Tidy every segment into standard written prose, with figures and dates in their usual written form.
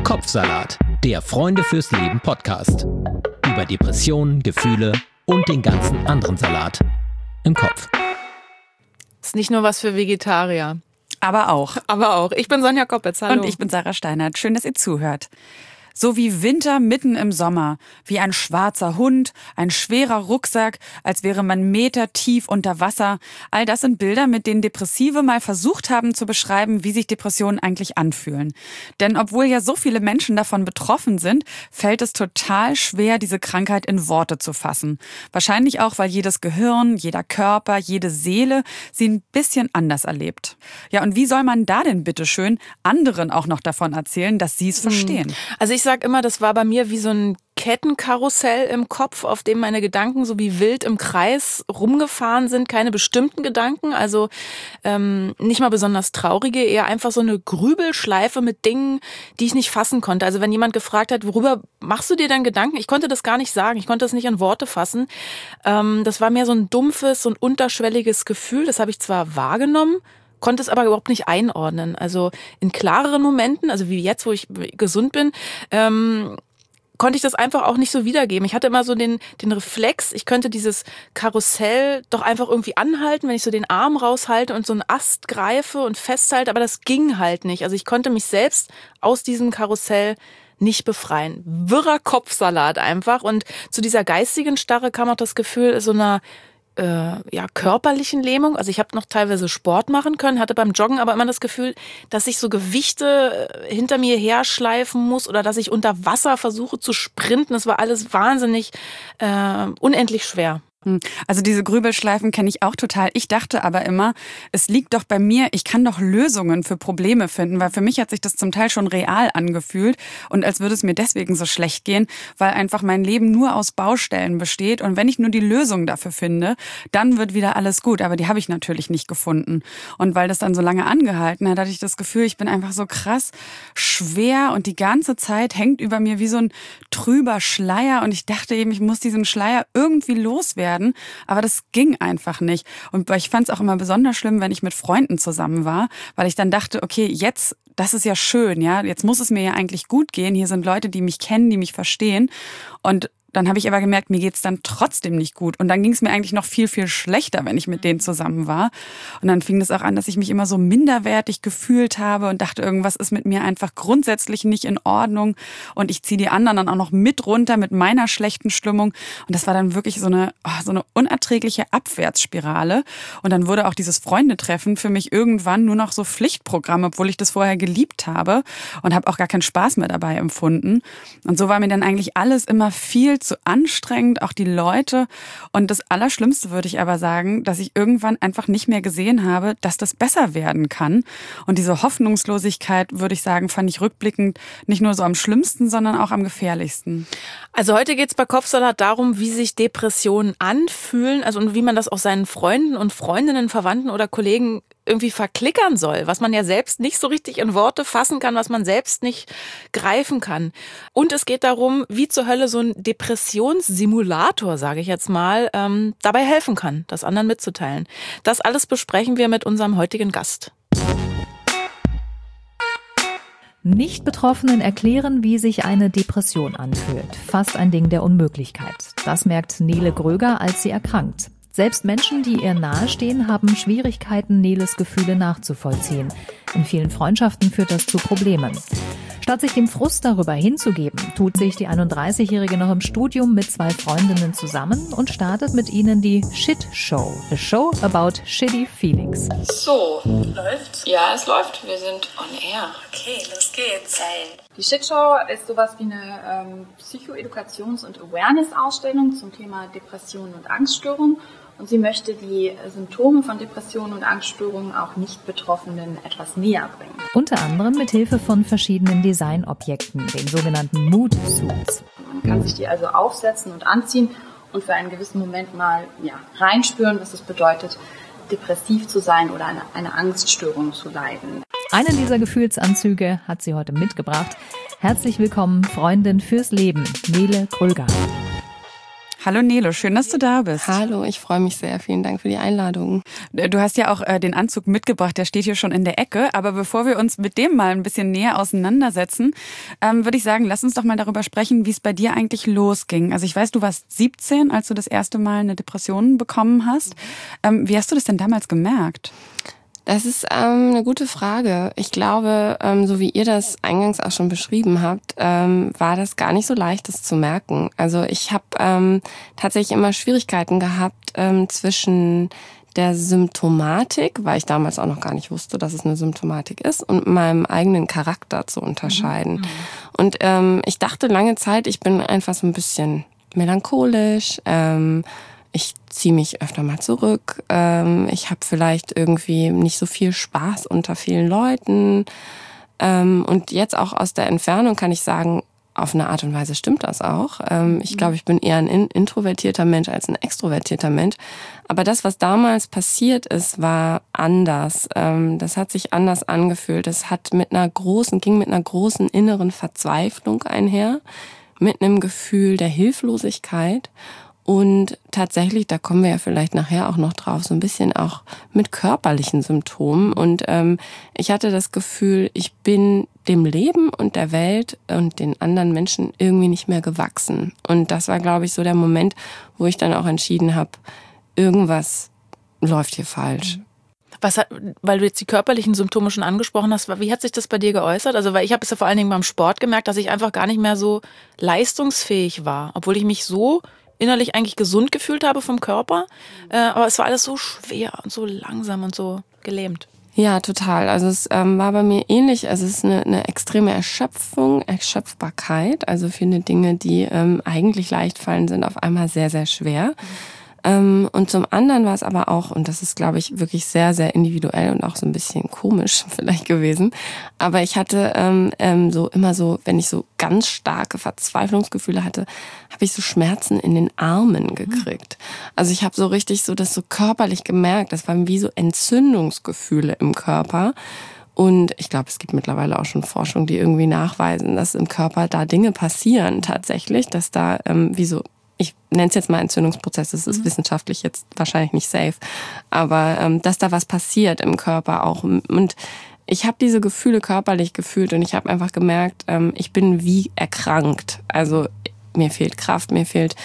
Kopfsalat, der Freunde fürs Leben Podcast. Über Depressionen, Gefühle und den ganzen anderen Salat im Kopf. Ist nicht nur was für Vegetarier. Aber auch. Ich bin Sonja Koppitz, hallo. Und ich bin Sarah Steinert. Schön, dass ihr zuhört. So wie Winter mitten im Sommer, wie ein schwarzer Hund, ein schwerer Rucksack, als wäre man Meter tief unter Wasser. All das sind Bilder, mit denen Depressive mal versucht haben zu beschreiben, wie sich Depressionen eigentlich anfühlen. Denn obwohl ja so viele Menschen davon betroffen sind, fällt es total schwer, diese Krankheit in Worte zu fassen. Wahrscheinlich auch, weil jedes Gehirn, jeder Körper, jede Seele sie ein bisschen anders erlebt. Ja, und wie soll man da denn bitteschön anderen auch noch davon erzählen, dass sie es verstehen? Also ich sag immer, das war bei mir wie so ein Kettenkarussell im Kopf, auf dem meine Gedanken so wie wild im Kreis rumgefahren sind. Keine bestimmten Gedanken, also nicht mal besonders traurige, eher einfach so eine Grübelschleife mit Dingen, die ich nicht fassen konnte. Also wenn jemand gefragt hat, worüber machst du dir denn Gedanken? Ich konnte das gar nicht sagen, ich konnte das nicht in Worte fassen. Das war mehr so ein dumpfes, so ein unterschwelliges Gefühl. Das habe ich zwar wahrgenommen, konnte es aber überhaupt nicht einordnen. Also in klareren Momenten, also wie jetzt, wo ich gesund bin, konnte ich das einfach auch nicht so wiedergeben. Ich hatte immer so den Reflex, ich könnte dieses Karussell doch einfach irgendwie anhalten, wenn ich so den Arm raushalte und so einen Ast greife und festhalte, aber das ging halt nicht. Also ich konnte mich selbst aus diesem Karussell nicht befreien. Wirrer Kopfsalat einfach. Und zu dieser geistigen Starre kam auch das Gefühl so einer körperlichen Lähmung. Also ich habe noch teilweise Sport machen können, hatte beim Joggen aber immer das Gefühl, dass ich so Gewichte hinter mir herschleifen muss oder dass ich unter Wasser versuche zu sprinten. Das war alles wahnsinnig unendlich schwer. Also diese Grübelschleifen kenne ich auch total. Ich dachte aber immer, es liegt doch bei mir, ich kann doch Lösungen für Probleme finden, weil für mich hat sich das zum Teil schon real angefühlt und als würde es mir deswegen so schlecht gehen, weil einfach mein Leben nur aus Baustellen besteht und wenn ich nur die Lösung dafür finde, dann wird wieder alles gut, aber die habe ich natürlich nicht gefunden. Und weil das dann so lange angehalten hat, hatte ich das Gefühl, ich bin einfach so krass schwer und die ganze Zeit hängt über mir wie so ein trüber Schleier und ich dachte eben, ich muss diesen Schleier irgendwie loswerden. Aber das ging einfach nicht. Und ich fand es auch immer besonders schlimm, wenn ich mit Freunden zusammen war, weil ich dann dachte, okay, jetzt, das ist ja schön, ja, jetzt muss es mir ja eigentlich gut gehen. Hier sind Leute, die mich kennen, die mich verstehen. Und dann habe ich aber gemerkt, mir geht's dann trotzdem nicht gut. Und dann ging es mir eigentlich noch viel, viel schlechter, wenn ich mit denen zusammen war. Und dann fing das auch an, dass ich mich immer so minderwertig gefühlt habe und dachte, irgendwas ist mit mir einfach grundsätzlich nicht in Ordnung. Und ich ziehe die anderen dann auch noch mit runter mit meiner schlechten Stimmung. Und das war dann wirklich so eine unerträgliche Abwärtsspirale. Und dann wurde auch dieses Freundetreffen für mich irgendwann nur noch so Pflichtprogramm, obwohl ich das vorher geliebt habe und habe auch gar keinen Spaß mehr dabei empfunden. Und so war mir dann eigentlich alles immer viel zu anstrengend, auch die Leute. Und das Allerschlimmste würde ich aber sagen, dass ich irgendwann einfach nicht mehr gesehen habe, dass das besser werden kann. Und diese Hoffnungslosigkeit, würde ich sagen, fand ich rückblickend nicht nur so am schlimmsten, sondern auch am gefährlichsten. Also heute geht es bei Kopfsalat darum, wie sich Depressionen anfühlen, also und wie man das auch seinen Freunden und Freundinnen, Verwandten oder Kollegen irgendwie verklickern soll, was man ja selbst nicht so richtig in Worte fassen kann, was man selbst nicht greifen kann. Und es geht darum, wie zur Hölle so ein Depressionssimulator, sage ich jetzt mal, dabei helfen kann, das anderen mitzuteilen. Das alles besprechen wir mit unserem heutigen Gast. Nicht-Betroffenen erklären, wie sich eine Depression anfühlt. Fast ein Ding der Unmöglichkeit. Das merkt Nele Gröger, als sie erkrankt. Selbst Menschen, die ihr nahestehen, haben Schwierigkeiten, Neles Gefühle nachzuvollziehen. In vielen Freundschaften führt das zu Problemen. Statt sich dem Frust darüber hinzugeben, tut sich die 31-Jährige noch im Studium mit 2 Freundinnen zusammen und startet mit ihnen die Shit Show. A show about shitty feelings. So, läuft's? Ja, es läuft. Wir sind on air. Okay, los geht's. Geil. Die Shit Show ist sowas wie eine Psychoedukations- und Awareness-Ausstellung zum Thema Depressionen und Angststörungen. Und sie möchte die Symptome von Depressionen und Angststörungen auch Nicht-Betroffenen etwas näher bringen. Unter anderem mit Hilfe von verschiedenen Designobjekten, den sogenannten Mood Suits. Man kann sich die also aufsetzen und anziehen und für einen gewissen Moment mal reinspüren, was es bedeutet, depressiv zu sein oder eine Angststörung zu leiden. Einen dieser Gefühlsanzüge hat sie heute mitgebracht. Herzlich willkommen, Freundin fürs Leben, Nele Gröger. Hallo Nele, schön, dass du da bist. Hallo, ich freue mich sehr. Vielen Dank für die Einladung. Du hast ja auch den Anzug mitgebracht, der steht hier schon in der Ecke. Aber bevor wir uns mit dem mal ein bisschen näher auseinandersetzen, würde ich sagen, lass uns doch mal darüber sprechen, wie es bei dir eigentlich losging. Also ich weiß, du warst 17, als du das erste Mal eine Depression bekommen hast. Wie hast du das denn damals gemerkt? Das ist eine gute Frage. Ich glaube, so wie ihr das eingangs auch schon beschrieben habt, war das gar nicht so leicht, das zu merken. Also ich habe tatsächlich immer Schwierigkeiten gehabt zwischen der Symptomatik, weil ich damals auch noch gar nicht wusste, dass es eine Symptomatik ist, und meinem eigenen Charakter zu unterscheiden. Und ich dachte lange Zeit, ich bin einfach so ein bisschen melancholisch, ich ziehe mich öfter mal zurück. Ich habe vielleicht irgendwie nicht so viel Spaß unter vielen Leuten. Und jetzt auch aus der Entfernung kann ich sagen, auf eine Art und Weise stimmt das auch. Ich glaube, ich bin eher ein introvertierter Mensch als ein extrovertierter Mensch. Aber das, was damals passiert ist, war anders. Das hat sich anders angefühlt. Das hat ging mit einer großen inneren Verzweiflung einher, mit einem Gefühl der Hilflosigkeit. Und tatsächlich, da kommen wir ja vielleicht nachher auch noch drauf, so ein bisschen auch mit körperlichen Symptomen. Und ich hatte das Gefühl, ich bin dem Leben und der Welt und den anderen Menschen irgendwie nicht mehr gewachsen. Und das war, glaube ich, so der Moment, wo ich dann auch entschieden habe, irgendwas läuft hier falsch. Weil du jetzt die körperlichen Symptome schon angesprochen hast, wie hat sich das bei dir geäußert? Also, weil ich habe es ja vor allen Dingen beim Sport gemerkt, dass ich einfach gar nicht mehr so leistungsfähig war, obwohl ich mich so innerlich eigentlich gesund gefühlt habe vom Körper, aber es war alles so schwer und so langsam und so gelähmt. Ja, total. Also es war bei mir ähnlich. Also es ist eine extreme Erschöpfbarkeit. Also viele Dinge, die eigentlich leicht fallen, sind auf einmal sehr, sehr schwer. Und zum anderen war es aber auch, und das ist, glaube ich, wirklich sehr, sehr individuell und auch so ein bisschen komisch vielleicht gewesen, aber ich hatte wenn ich so ganz starke Verzweiflungsgefühle hatte, habe ich so Schmerzen in den Armen gekriegt. Also ich habe so richtig so das so körperlich gemerkt, das waren wie so Entzündungsgefühle im Körper. Und ich glaube, es gibt mittlerweile auch schon Forschung, die irgendwie nachweisen, dass im Körper da Dinge passieren tatsächlich, dass da ich nenne es jetzt mal Entzündungsprozess, das ist wissenschaftlich jetzt wahrscheinlich nicht safe, aber dass da was passiert im Körper auch. Und ich habe diese Gefühle körperlich gefühlt und ich habe einfach gemerkt, ich bin wie erkrankt. Also mir fehlt Kraft, mir fehlt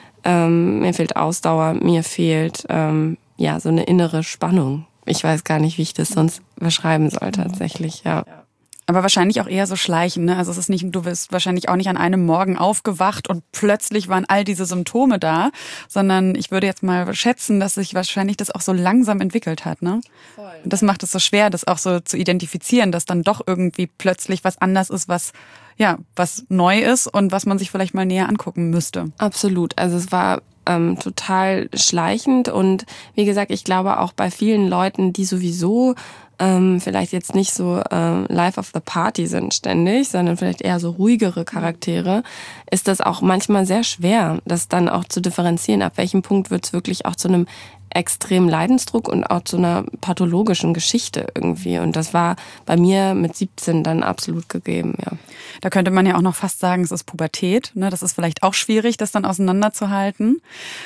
Ausdauer, mir fehlt so eine innere Spannung. Ich weiß gar nicht, wie ich das sonst beschreiben soll tatsächlich, ja. Aber wahrscheinlich auch eher so schleichen, ne? Also es ist nicht, du bist wahrscheinlich auch nicht an einem Morgen aufgewacht und plötzlich waren all diese Symptome da, sondern ich würde jetzt mal schätzen, dass sich wahrscheinlich das auch so langsam entwickelt hat, ne? Voll. Und das macht es so schwer, das auch so zu identifizieren, dass dann doch irgendwie plötzlich was anders ist, was neu ist und was man sich vielleicht mal näher angucken müsste. Absolut. Also es war total schleichend und wie gesagt, ich glaube auch bei vielen Leuten, die sowieso vielleicht jetzt nicht so life of the party sind ständig, sondern vielleicht eher so ruhigere Charaktere, ist das auch manchmal sehr schwer, das dann auch zu differenzieren. Ab welchem Punkt wird es wirklich auch zu einem extremen Leidensdruck und auch zu einer pathologischen Geschichte irgendwie. Und das war bei mir mit 17 dann absolut gegeben, ja. Da könnte man ja auch noch fast sagen, es ist Pubertät. Ne? Das ist vielleicht auch schwierig, das dann auseinanderzuhalten.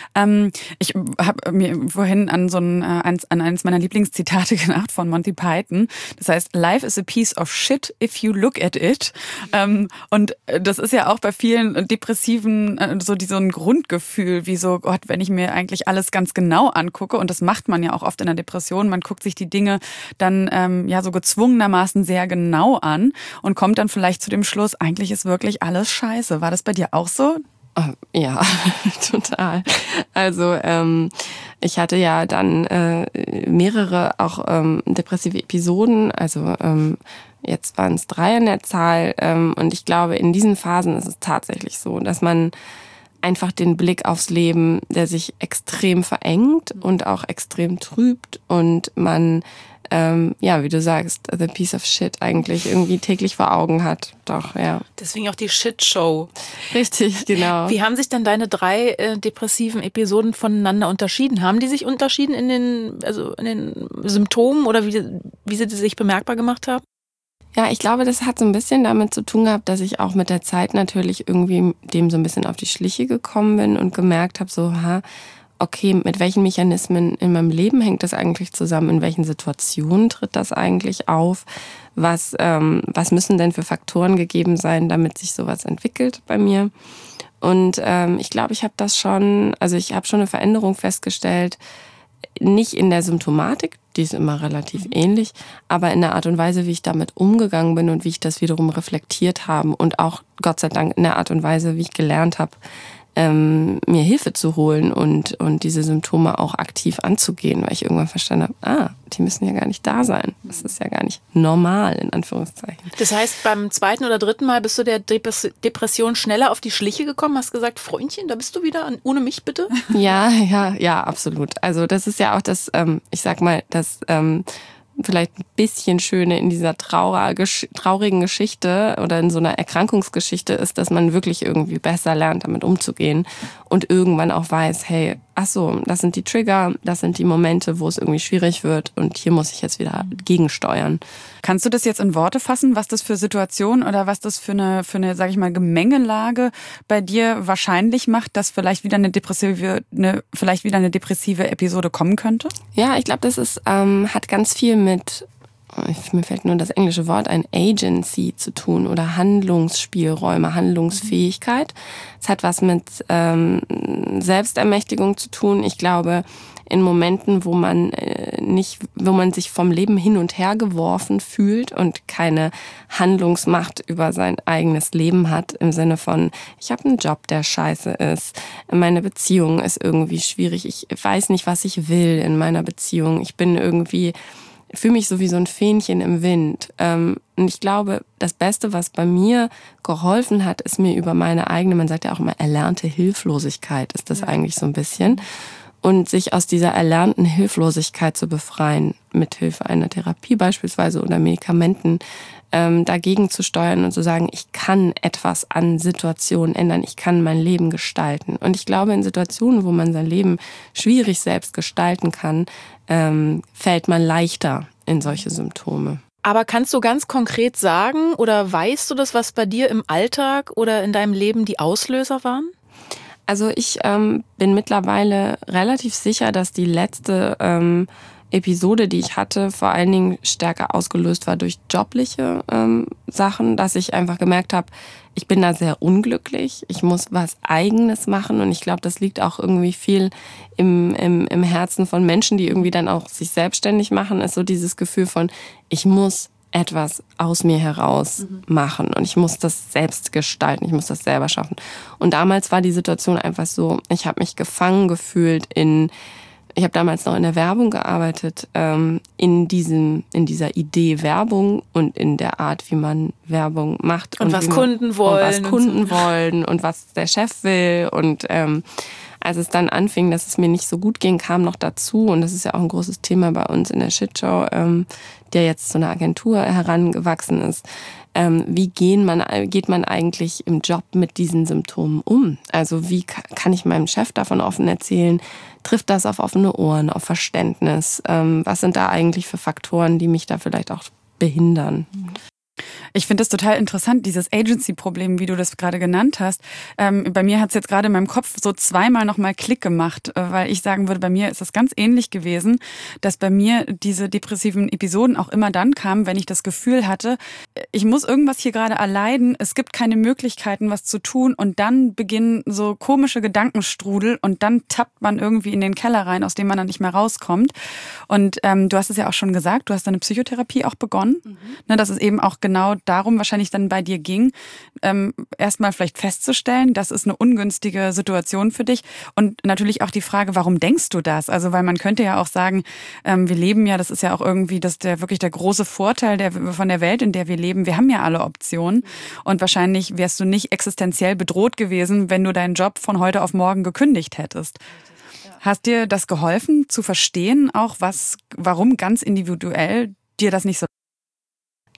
Ich habe mir vorhin an eines meiner Lieblingszitate gedacht von Monty Python. Das heißt, life is a piece of shit if you look at it. Und das ist ja auch bei vielen Depressiven so ein Grundgefühl, wie so, Gott, wenn ich mir eigentlich alles ganz genau angucke, und das macht man ja auch oft in der Depression, man guckt sich die Dinge dann so gezwungenermaßen sehr genau an und kommt dann vielleicht zu dem Schluss, eigentlich ist wirklich alles scheiße. War das bei dir auch so? Ja, total. Also ich hatte ja dann mehrere auch depressive Episoden, also jetzt waren es 3 an der Zahl und ich glaube, in diesen Phasen ist es tatsächlich so, dass man einfach den Blick aufs Leben, der sich extrem verengt und auch extrem trübt und man, wie du sagst, the piece of shit eigentlich irgendwie täglich vor Augen hat. Doch, ja. Deswegen auch die Shit-Show. Richtig, genau. Wie haben sich denn deine 3 depressiven Episoden voneinander unterschieden? Haben die sich unterschieden in den Symptomen oder wie sie sich bemerkbar gemacht haben? Ja, ich glaube, das hat so ein bisschen damit zu tun gehabt, dass ich auch mit der Zeit natürlich irgendwie dem so ein bisschen auf die Schliche gekommen bin und gemerkt habe, so, okay, mit welchen Mechanismen in meinem Leben hängt das eigentlich zusammen? In welchen Situationen tritt das eigentlich auf? Was müssen denn für Faktoren gegeben sein, damit sich sowas entwickelt bei mir? Und ich glaube, ich habe schon eine Veränderung festgestellt, nicht in der Symptomatik, die ist immer relativ ähnlich, aber in der Art und Weise, wie ich damit umgegangen bin und wie ich das wiederum reflektiert habe und auch Gott sei Dank in der Art und Weise, wie ich gelernt habe, mir Hilfe zu holen und diese Symptome auch aktiv anzugehen, weil ich irgendwann verstanden habe, die müssen ja gar nicht da sein. Das ist ja gar nicht normal, in Anführungszeichen. Das heißt, beim 2. oder 3. Mal bist du der Depression schneller auf die Schliche gekommen, hast gesagt, Freundchen, da bist du wieder, ohne mich bitte? Ja, absolut. Also das ist ja auch das, ich sag mal, das vielleicht ein bisschen Schöne in dieser traurigen Geschichte oder in so einer Erkrankungsgeschichte ist, dass man wirklich irgendwie besser lernt, damit umzugehen und irgendwann auch weiß, hey, das sind die Trigger, das sind die Momente, wo es irgendwie schwierig wird und hier muss ich jetzt wieder gegensteuern. Kannst du das jetzt in Worte fassen, was das für Situationen oder was das für eine, sag ich mal, Gemengelage bei dir wahrscheinlich macht, dass vielleicht wieder eine depressive Episode kommen könnte? Ja, ich glaube, das ist, hat ganz viel mit, mir fällt nur das englische Wort ein, Agency zu tun oder Handlungsspielräume, Handlungsfähigkeit. Es hat was mit Selbstermächtigung zu tun. Ich glaube, in Momenten, wo man sich vom Leben hin und her geworfen fühlt und keine Handlungsmacht über sein eigenes Leben hat, im Sinne von, ich habe einen Job, der scheiße ist, meine Beziehung ist irgendwie schwierig, ich weiß nicht, was ich will in meiner Beziehung, ich fühle mich so wie so ein Fähnchen im Wind. Und ich glaube, das Beste, was bei mir geholfen hat, ist mir über meine eigene, man sagt ja auch immer, erlernte Hilflosigkeit, ist das eigentlich so ein bisschen. Und sich aus dieser erlernten Hilflosigkeit zu befreien, mithilfe einer Therapie beispielsweise oder Medikamenten, dagegen zu steuern und zu sagen, ich kann etwas an Situationen ändern, ich kann mein Leben gestalten. Und ich glaube, in Situationen, wo man sein Leben schwierig selbst gestalten kann, fällt man leichter in solche Symptome. Aber kannst du ganz konkret sagen oder weißt du das, was bei dir im Alltag oder in deinem Leben die Auslöser waren? Also ich bin mittlerweile relativ sicher, dass die letzte Episode, die ich hatte, vor allen Dingen stärker ausgelöst war durch jobliche Sachen, dass ich einfach gemerkt habe, ich bin da sehr unglücklich, ich muss was Eigenes machen und ich glaube, das liegt auch irgendwie viel im Herzen von Menschen, die irgendwie dann auch sich selbstständig machen, ist so dieses Gefühl von, ich muss etwas aus mir heraus machen und ich muss das selbst gestalten, ich muss das selber schaffen. Und damals war die Situation einfach so, ich habe mich gefangen gefühlt ich habe damals noch in der Werbung gearbeitet, in dieser Idee Werbung und in der Art, wie man Werbung macht. Und was Kunden wollen. Und was der Chef will. Und als es dann anfing, dass es mir nicht so gut ging, kam noch dazu, und das ist ja auch ein großes Thema bei uns in der Shitshow, der jetzt zu einer Agentur herangewachsen ist, wie geht man eigentlich im Job mit diesen Symptomen um? Also wie kann ich meinem Chef davon offen erzählen? Trifft das auf offene Ohren, auf Verständnis? Was sind da eigentlich für Faktoren, die mich da vielleicht auch behindern? Ich finde das total interessant, dieses Agency-Problem, wie du das gerade genannt hast. Bei mir hat es jetzt gerade in meinem Kopf so zweimal nochmal Klick gemacht, weil ich sagen würde, bei mir ist das ganz ähnlich gewesen, dass bei mir diese depressiven Episoden auch immer dann kamen, wenn ich das Gefühl hatte, ich muss irgendwas hier gerade erleiden, es gibt keine Möglichkeiten, was zu tun, und dann beginnen so komische Gedankenstrudel und dann tappt man irgendwie in den Keller rein, aus dem man dann nicht mehr rauskommt. Und du hast es ja auch schon gesagt, du hast deine Psychotherapie auch begonnen. Ne, das ist eben auch genau darum wahrscheinlich dann bei dir ging, erstmal vielleicht festzustellen, das ist eine ungünstige Situation für dich, und natürlich auch die Frage, warum denkst du das? Also weil man könnte ja auch sagen, wir leben ja, das ist ja auch irgendwie wirklich der große Vorteil von der Welt, in der wir leben, wir haben ja alle Optionen, und wahrscheinlich wärst du nicht existenziell bedroht gewesen, wenn du deinen Job von heute auf morgen gekündigt hättest. Hast dir das geholfen zu verstehen, auch warum ganz individuell dir das nicht so?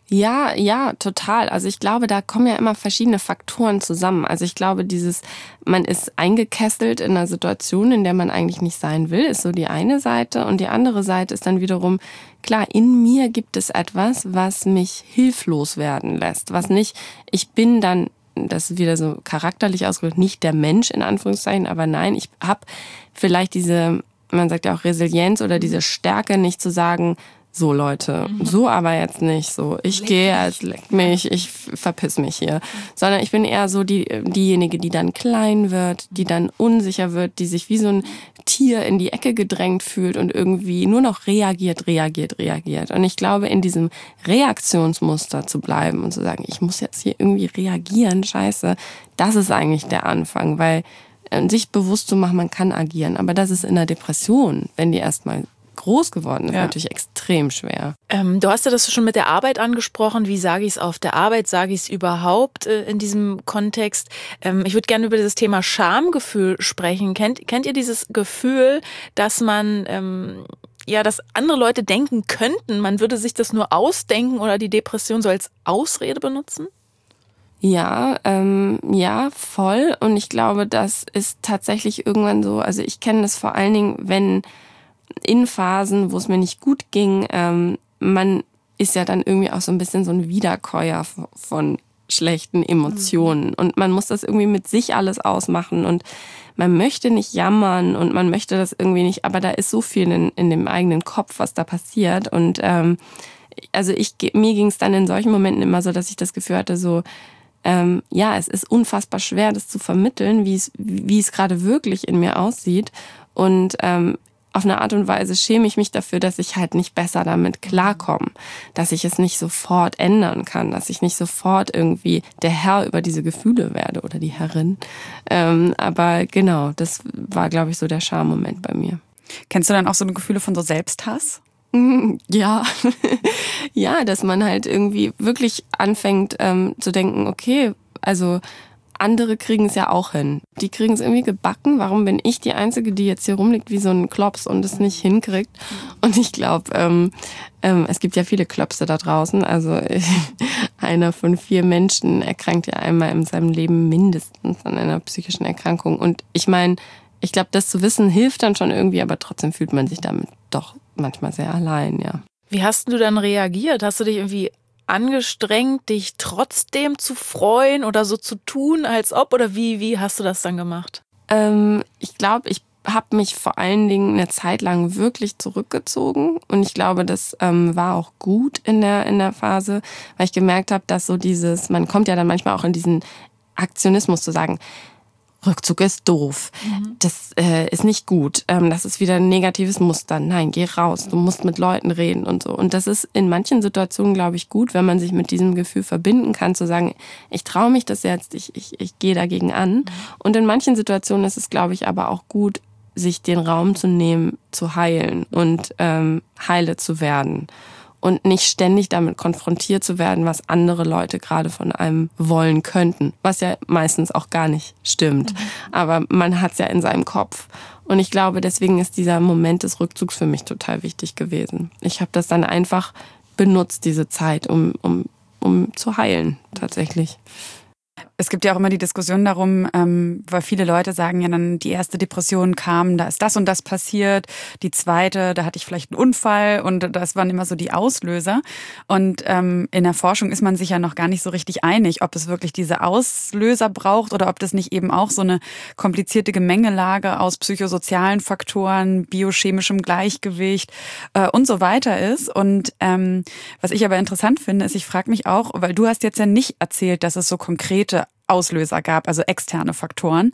Ja, total. Also ich glaube, da kommen ja immer verschiedene Faktoren zusammen. Also ich glaube, man ist eingekesselt in einer Situation, in der man eigentlich nicht sein will, ist so die eine Seite. Und die andere Seite ist dann wiederum, klar, in mir gibt es etwas, was mich hilflos werden lässt. Ich bin dann, das ist wieder so charakterlich ausgedrückt, nicht der Mensch in Anführungszeichen, aber nein, ich habe vielleicht man sagt ja auch Resilienz oder diese Stärke, nicht zu sagen, so Leute, so aber jetzt nicht so. Ich gehe, als leckt mich, ich verpiss mich hier. Sondern ich bin eher so diejenige, die dann klein wird, die dann unsicher wird, die sich wie so ein Tier in die Ecke gedrängt fühlt und irgendwie nur noch reagiert. Und ich glaube, in diesem Reaktionsmuster zu bleiben und zu sagen, ich muss jetzt hier irgendwie reagieren, scheiße, das ist eigentlich der Anfang, weil sich bewusst zu machen, man kann agieren. Aber das ist in der Depression, wenn die erstmal groß geworden ist, natürlich extrem schwer. Du hast ja das schon mit der Arbeit angesprochen. Wie sage ich es auf der Arbeit? Sage ich es überhaupt in diesem Kontext? Ich würde gerne über dieses Thema Schamgefühl sprechen. Kennt ihr dieses Gefühl, dass man dass andere Leute denken könnten, man würde sich das nur ausdenken oder die Depression so als Ausrede benutzen? Ja, voll. Und ich glaube, das ist tatsächlich irgendwann so, also ich kenne das vor allen Dingen, wenn in Phasen, wo es mir nicht gut ging, man ist ja dann irgendwie auch so ein bisschen so ein Wiederkäuer von schlechten Emotionen. Und man muss das irgendwie mit sich alles ausmachen und man möchte nicht jammern und man möchte das irgendwie nicht, aber da ist so viel in dem eigenen Kopf, was da passiert. Und mir ging es dann in solchen Momenten immer so, dass ich das Gefühl hatte, so, es ist unfassbar schwer, das zu vermitteln, wie es gerade wirklich in mir aussieht. Und auf eine Art und Weise schäme ich mich dafür, dass ich halt nicht besser damit klarkomme, dass ich es nicht sofort ändern kann, dass ich nicht sofort irgendwie der Herr über diese Gefühle werde oder die Herrin. Aber genau, das war, glaube ich, so der Schammoment bei mir. Kennst du dann auch so Gefühle von so Selbsthass? Ja, ja, dass man halt irgendwie wirklich anfängt zu denken, okay, also andere kriegen es ja auch hin. Die kriegen es irgendwie gebacken. Warum bin ich die Einzige, die jetzt hier rumliegt wie so ein Klops und es nicht hinkriegt? Und ich glaube, es gibt ja viele Klopse da draußen. Also einer von 4 Menschen erkrankt ja einmal in seinem Leben mindestens an einer psychischen Erkrankung. Und ich meine, ich glaube, das zu wissen hilft dann schon irgendwie, aber trotzdem fühlt man sich damit doch manchmal sehr allein, ja. Wie hast du dann reagiert? Hast du dich irgendwie angestrengt, dich trotzdem zu freuen oder so zu tun, als ob? Oder wie hast du das dann gemacht? Ich glaube, ich habe mich vor allen Dingen eine Zeit lang wirklich zurückgezogen. Und ich glaube, das war auch gut in der Phase, weil ich gemerkt habe, dass so man kommt ja dann manchmal auch in diesen Aktionismus zu sagen, Rückzug ist doof, das ist nicht gut, das ist wieder ein negatives Muster. Nein, geh raus, du musst mit Leuten reden und so. Und das ist in manchen Situationen, glaube ich, gut, wenn man sich mit diesem Gefühl verbinden kann, zu sagen, ich traue mich das jetzt, ich gehe dagegen an. Und in manchen Situationen ist es, glaube ich, aber auch gut, sich den Raum zu nehmen, zu heilen und heile zu werden. Und nicht ständig damit konfrontiert zu werden, was andere Leute gerade von einem wollen könnten. Was ja meistens auch gar nicht stimmt. Aber man hat es ja in seinem Kopf. Und ich glaube, deswegen ist dieser Moment des Rückzugs für mich total wichtig gewesen. Ich habe das dann einfach benutzt, diese Zeit, um zu heilen, tatsächlich. Es gibt ja auch immer die Diskussion darum, weil viele Leute sagen ja dann, die erste Depression kam, da ist das und das passiert. Die zweite, da hatte ich vielleicht einen Unfall und das waren immer so die Auslöser. Und in der Forschung ist man sich ja noch gar nicht so richtig einig, ob es wirklich diese Auslöser braucht oder ob das nicht eben auch so eine komplizierte Gemengelage aus psychosozialen Faktoren, biochemischem Gleichgewicht und so weiter ist. Und was ich aber interessant finde, ist, ich frage mich auch, weil du hast jetzt ja nicht erzählt, dass es so konkrete Auslöser gab, also externe Faktoren.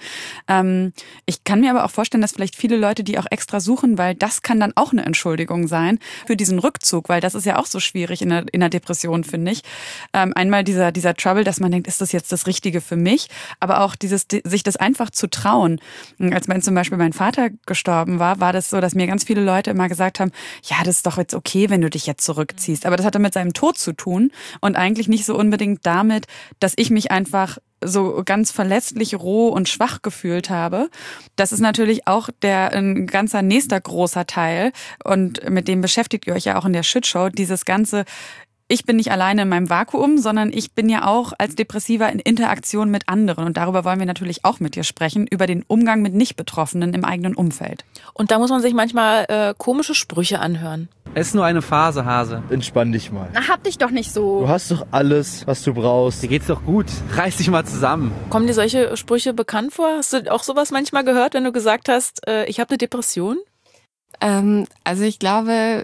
Ich kann mir aber auch vorstellen, dass vielleicht viele Leute die auch extra suchen, weil das kann dann auch eine Entschuldigung sein für diesen Rückzug, weil das ist ja auch so schwierig in der Depression, finde ich. Einmal dieser Trouble, dass man denkt, ist das jetzt das Richtige für mich? Aber auch sich das einfach zu trauen. Als zum Beispiel mein Vater gestorben war das so, dass mir ganz viele Leute immer gesagt haben, ja, das ist doch jetzt okay, wenn du dich jetzt zurückziehst. Aber das hatte mit seinem Tod zu tun und eigentlich nicht so unbedingt damit, dass ich mich einfach so ganz verletzlich, roh und schwach gefühlt habe. Das ist natürlich auch ein ganzer nächster großer Teil und mit dem beschäftigt ihr euch ja auch in der Shitshow, dieses ganze ich bin nicht alleine in meinem Vakuum, sondern ich bin ja auch als Depressiver in Interaktion mit anderen. Und darüber wollen wir natürlich auch mit dir sprechen, über den Umgang mit Nicht-Betroffenen im eigenen Umfeld. Und da muss man sich manchmal komische Sprüche anhören. Es ist nur eine Phase, Hase. Entspann dich mal. Na, hab dich doch nicht so. Du hast doch alles, was du brauchst. Dir geht's doch gut. Reiß dich mal zusammen. Kommen dir solche Sprüche bekannt vor? Hast du auch sowas manchmal gehört, wenn du gesagt hast, ich habe eine Depression? Also ich glaube,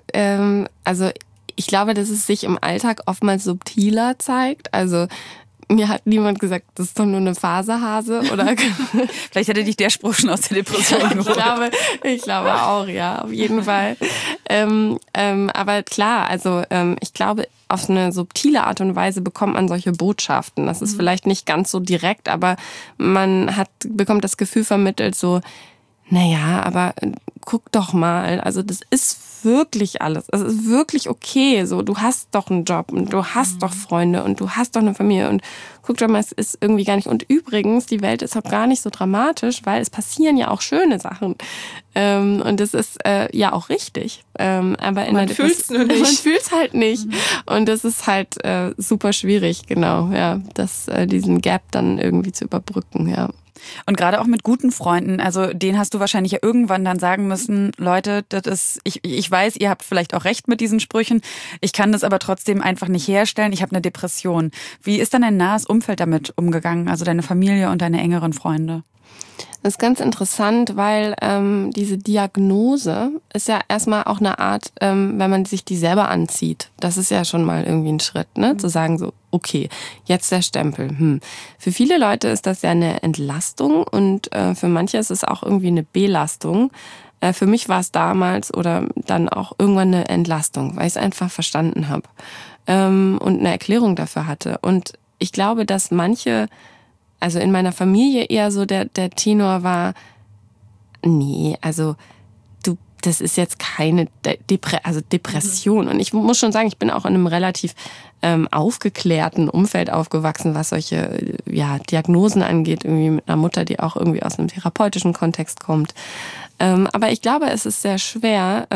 dass es sich im Alltag oftmals subtiler zeigt. Also mir hat niemand gesagt, das ist doch nur eine Phase, Hase. Oder vielleicht hätte dich der Spruch schon aus der Depression geholt. Ich glaube auch, ja, auf jeden Fall. Aber klar, also ich glaube, auf eine subtile Art und Weise bekommt man solche Botschaften. Das ist vielleicht nicht ganz so direkt, aber man bekommt das Gefühl vermittelt so, naja, aber guck doch mal, also das ist wirklich alles, es ist wirklich okay, so, du hast doch einen Job und du hast doch Freunde und du hast doch eine Familie und guck doch mal, es ist irgendwie gar nicht, und übrigens, die Welt ist auch gar nicht so dramatisch, weil es passieren ja auch schöne Sachen und das ist ja auch richtig, aber man fühlt's nur nicht. Man fühlt's halt nicht und das ist halt super schwierig, genau, ja, diesen Gap dann irgendwie zu überbrücken, ja. Und gerade auch mit guten Freunden, also denen hast du wahrscheinlich ja irgendwann dann sagen müssen, Leute, das ist, ich weiß, ihr habt vielleicht auch recht mit diesen Sprüchen, ich kann das aber trotzdem einfach nicht herstellen, ich habe eine Depression. Wie ist dann dein nahes Umfeld damit umgegangen, also deine Familie und deine engeren Freunde? Das ist ganz interessant, weil diese Diagnose ist ja erstmal auch eine Art, wenn man sich die selber anzieht. Das ist ja schon mal irgendwie ein Schritt, ne? Zu sagen so, okay, jetzt der Stempel. Für viele Leute ist das ja eine Entlastung und für manche ist es auch irgendwie eine Belastung. Für mich war es damals oder dann auch irgendwann eine Entlastung, weil ich es einfach verstanden habe und eine Erklärung dafür hatte. Und ich glaube, dass manche, also in meiner Familie eher so der Tenor war, also das ist jetzt keine Depression. Und ich muss schon sagen, ich bin auch in einem relativ aufgeklärten Umfeld aufgewachsen, was solche Diagnosen angeht, irgendwie mit einer Mutter, die auch irgendwie aus einem therapeutischen Kontext kommt. Aber ich glaube, es ist sehr schwer,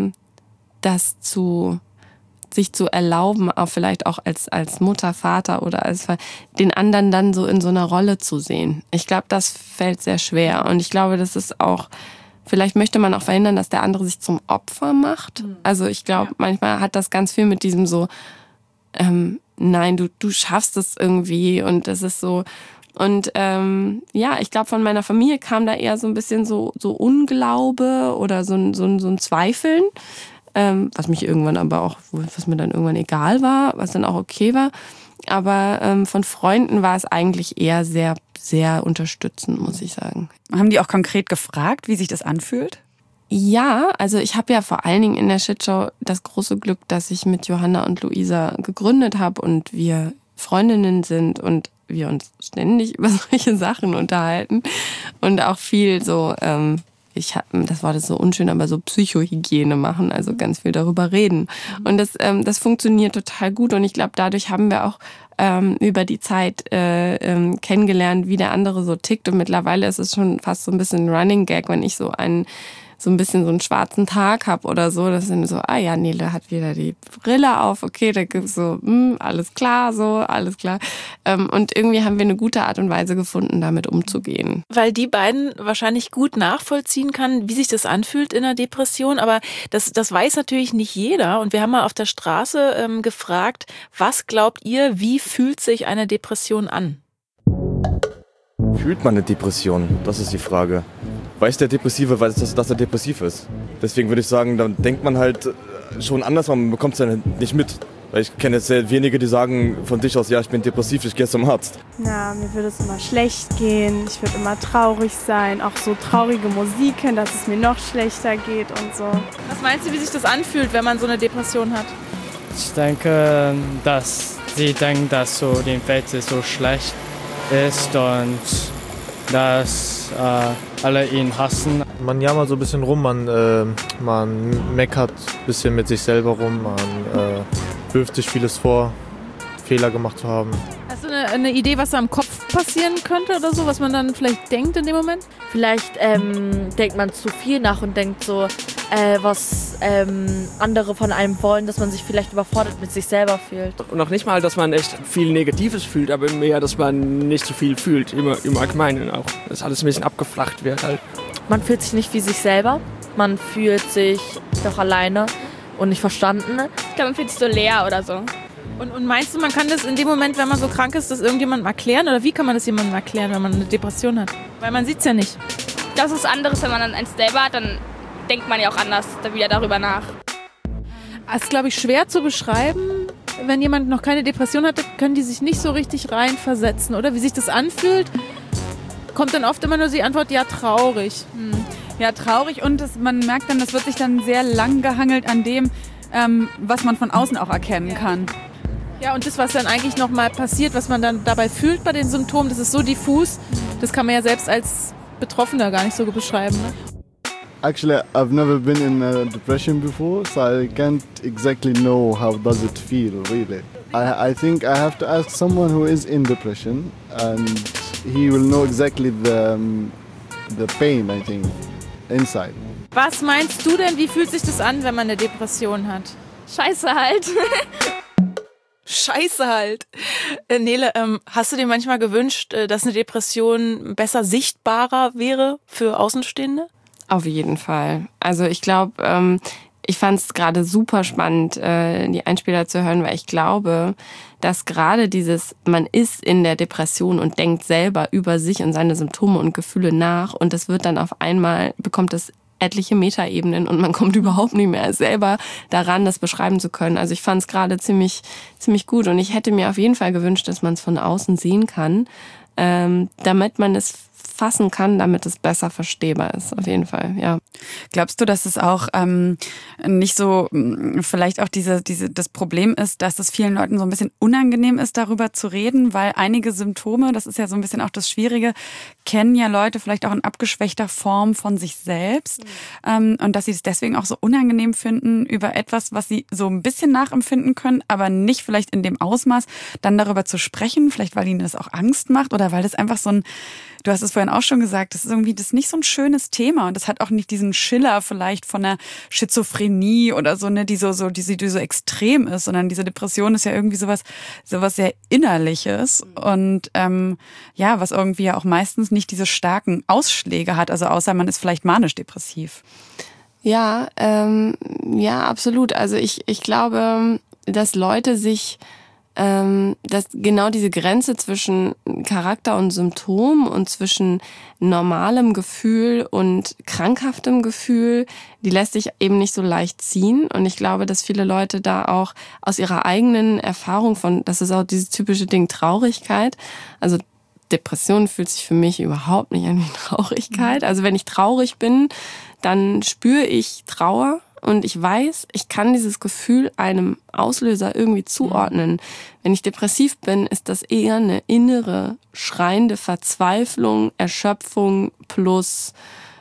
sich zu erlauben, auch vielleicht auch als Mutter, Vater oder als den anderen dann so in so einer Rolle zu sehen. Ich glaube, das fällt sehr schwer. Und ich glaube, das ist auch, vielleicht möchte man auch verhindern, dass der andere sich zum Opfer macht. Also ich glaube, manchmal hat das ganz viel mit diesem so, nein, du schaffst es irgendwie und das ist so. Und ich glaube, von meiner Familie kam da eher so ein bisschen so Unglaube oder so ein Zweifeln. Was mich irgendwann aber auch, was mir dann irgendwann egal war, was dann auch okay war. Aber von Freunden war es eigentlich eher sehr, sehr unterstützend, muss ich sagen. Haben die auch konkret gefragt, wie sich das anfühlt? Ja, also ich habe ja vor allen Dingen in der Shitshow das große Glück, dass ich mit Johanna und Luisa gegründet habe und wir Freundinnen sind und wir uns ständig über solche Sachen unterhalten und auch viel so, das Wort ist so unschön, aber so Psychohygiene machen, also ganz viel darüber reden. Und das funktioniert total gut und ich glaube, dadurch haben wir auch über die Zeit kennengelernt, wie der andere so tickt und mittlerweile ist es schon fast so ein bisschen ein Running Gag, wenn ich so ein bisschen so einen schwarzen Tag habe oder so, das sind so, Nele hat wieder die Brille auf, okay, da gibt's so, alles klar, alles klar. Und irgendwie haben wir eine gute Art und Weise gefunden, damit umzugehen. Weil die beiden wahrscheinlich gut nachvollziehen kann, wie sich das anfühlt in einer Depression, aber das weiß natürlich nicht jeder. Und wir haben mal auf der Straße gefragt, was glaubt ihr, wie fühlt sich eine Depression an? Fühlt man eine Depression? Das ist die Frage. Weiß der Depressive, dass er depressiv ist? Deswegen würde ich sagen, dann denkt man halt schon anders, man bekommt es ja nicht mit. Weil ich kenne jetzt sehr wenige, die sagen von sich aus, ja, ich bin depressiv, ich gehe zum Arzt. Na, mir würde es immer schlecht gehen, ich würde immer traurig sein, auch so traurige Musik hören, dass es mir noch schlechter geht und so. Was meinst du, wie sich das anfühlt, wenn man so eine Depression hat? Ich denke, dass sie denken, dass so die Welt so schlecht ist und dass alle ihn hassen. Man jammert so ein bisschen rum, man meckert ein bisschen mit sich selber rum, man wirft sich vieles vor, Fehler gemacht zu haben. Hast du eine Idee, was da im Kopf passieren könnte oder so, was man dann vielleicht denkt in dem Moment? Vielleicht denkt man zu viel nach und denkt so, was andere von einem wollen, dass man sich vielleicht überfordert mit sich selber fühlt. Und noch nicht mal, dass man echt viel Negatives fühlt, aber mehr, dass man nicht so viel fühlt, im Allgemeinen auch. Dass alles ein bisschen abgeflacht wird halt. Man fühlt sich nicht wie sich selber, man fühlt sich doch alleine und nicht verstanden. Ich glaube, man fühlt sich so leer oder so. Und meinst du, man kann das in dem Moment, wenn man so krank ist, das irgendjemandem erklären? Oder wie kann man das jemandem erklären, wenn man eine Depression hat? Weil man sieht es ja nicht. Das ist was anderes, wenn man dann eins selber hat, dann denkt man ja auch anders wieder darüber nach. Das ist, glaube ich, schwer zu beschreiben. Wenn jemand noch keine Depression hatte, können die sich nicht so richtig reinversetzen, oder? Wie sich das anfühlt, kommt dann oft immer nur die Antwort, ja, traurig. Ja, traurig und man merkt dann, das wird sich dann sehr lang gehangelt an dem, was man von außen auch erkennen kann. Ja, und das, was dann eigentlich nochmal passiert, was man dann dabei fühlt bei den Symptomen, das ist so diffus, das kann man ja selbst als Betroffener gar nicht so beschreiben. Ne? Actually, I've never been in a depression before, so I can't exactly know how does it feel, really. I think I have to ask someone who is in depression, and he will know exactly the pain, I think, inside. Was meinst du denn, wie fühlt sich das an, wenn man eine Depression hat? Scheiße halt. Scheiße halt. Nele, hast du dir manchmal gewünscht, dass eine Depression besser sichtbarer wäre für Außenstehende? Auf jeden Fall. Also ich glaube, ich fand es gerade super spannend, die Einspieler zu hören, weil ich glaube, dass gerade dieses, man ist in der Depression und denkt selber über sich und seine Symptome und Gefühle nach und das wird dann auf einmal, bekommt es etliche Metaebenen und man kommt überhaupt nicht mehr selber daran, das beschreiben zu können. Also ich fand es gerade ziemlich gut und ich hätte mir auf jeden Fall gewünscht, dass man es von außen sehen kann, damit man es fassen kann, damit es besser verstehbar ist, auf jeden Fall, ja. Glaubst du, dass es auch nicht so, vielleicht auch das Problem ist, dass es vielen Leuten so ein bisschen unangenehm ist, darüber zu reden, weil einige Symptome, das ist ja so ein bisschen auch das Schwierige, kennen ja Leute vielleicht auch in abgeschwächter Form von sich selbst und dass sie es deswegen auch so unangenehm finden, über etwas, was sie so ein bisschen nachempfinden können, aber nicht vielleicht in dem Ausmaß, dann darüber zu sprechen, vielleicht weil ihnen das auch Angst macht oder weil das einfach so ein, du hast es vorhin auch schon gesagt, das ist irgendwie das ist nicht so ein schönes Thema und das hat auch nicht diesen Schiller vielleicht von einer Schizophrenie oder so, ne, die so extrem ist, sondern diese Depression ist ja irgendwie sowas sehr Innerliches und was irgendwie ja auch meistens nicht diese starken Ausschläge hat, also außer man ist vielleicht manisch-depressiv. Ja, absolut. Also ich glaube, dass Leute sich dass genau diese Grenze zwischen Charakter und Symptom und zwischen normalem Gefühl und krankhaftem Gefühl, die lässt sich eben nicht so leicht ziehen. Und ich glaube, dass viele Leute da auch aus ihrer eigenen Erfahrung das ist auch dieses typische Ding Traurigkeit, also Depression fühlt sich für mich überhaupt nicht an wie Traurigkeit. Also wenn ich traurig bin, dann spüre ich Trauer. Und ich weiß, ich kann dieses Gefühl einem Auslöser irgendwie zuordnen. Wenn ich depressiv bin, ist das eher eine innere, schreiende Verzweiflung, Erschöpfung plus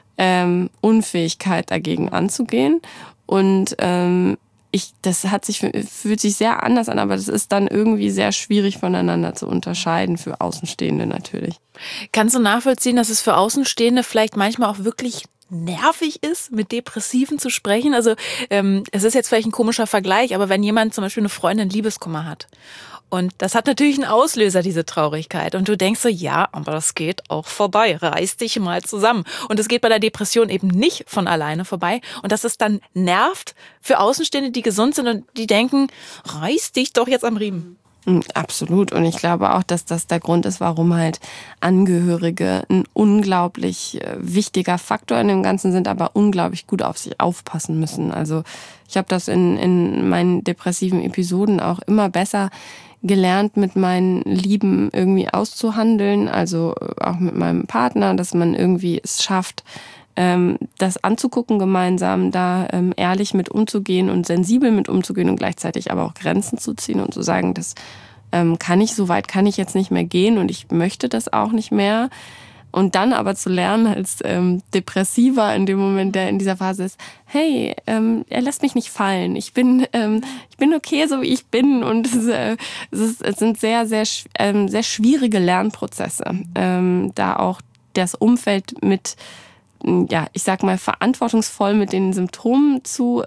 Unfähigkeit dagegen anzugehen. Und das fühlt sich sehr anders an, aber das ist dann irgendwie sehr schwierig voneinander zu unterscheiden für Außenstehende natürlich. Kannst du nachvollziehen, dass es für Außenstehende vielleicht manchmal auch wirklich nervig ist, mit Depressiven zu sprechen? Also es ist jetzt vielleicht ein komischer Vergleich, aber wenn jemand zum Beispiel eine Freundin Liebeskummer hat und das hat natürlich einen Auslöser, diese Traurigkeit und du denkst so, ja, aber das geht auch vorbei, reiß dich mal zusammen. Und es geht bei der Depression eben nicht von alleine vorbei und dass es dann nervt für Außenstehende, die gesund sind und die denken, reiß dich doch jetzt am Riemen. Absolut. Und ich glaube auch, dass das der Grund ist, warum halt Angehörige ein unglaublich wichtiger Faktor in dem Ganzen sind, aber unglaublich gut auf sich aufpassen müssen. Also ich habe das in meinen depressiven Episoden auch immer besser gelernt, mit meinen Lieben irgendwie auszuhandeln, also auch mit meinem Partner, dass man irgendwie es schafft, das anzugucken gemeinsam, da ehrlich mit umzugehen und sensibel mit umzugehen und gleichzeitig aber auch Grenzen zu ziehen und zu sagen, das so weit kann ich jetzt nicht mehr gehen und ich möchte das auch nicht mehr. Und dann aber zu lernen als Depressiver in dem Moment, der in dieser Phase ist, hey, er lässt mich nicht fallen. Ich bin okay, so wie ich bin. Und es sind sehr, sehr, sehr schwierige Lernprozesse, da auch das Umfeld mit ja, ich sag mal, verantwortungsvoll mit den Symptomen zu